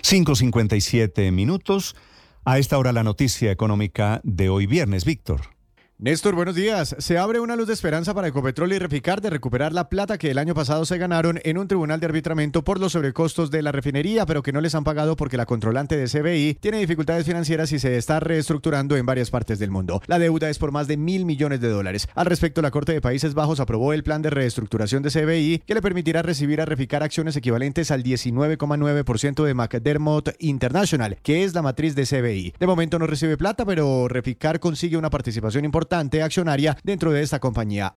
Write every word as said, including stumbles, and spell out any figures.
cinco cincuenta y siete minutos. A esta hora la noticia económica de hoy viernes, Víctor. Néstor, buenos días. Se abre una luz de esperanza para Ecopetrol y Reficar de recuperar la plata que el año pasado se ganaron en un tribunal de arbitramiento por los sobrecostos de la refinería, pero que no les han pagado porque la controlante de C B I tiene dificultades financieras y se está reestructurando en varias partes del mundo. La deuda es por más de mil millones de dólares. Al respecto, la Corte de Países Bajos aprobó el plan de reestructuración de C B I que le permitirá recibir a Reficar acciones equivalentes al diecinueve coma nueve por ciento de McDermott International, que es la matriz de C B I. De momento no recibe plata, pero Reficar consigue una participación importante accionaria dentro de esta compañía.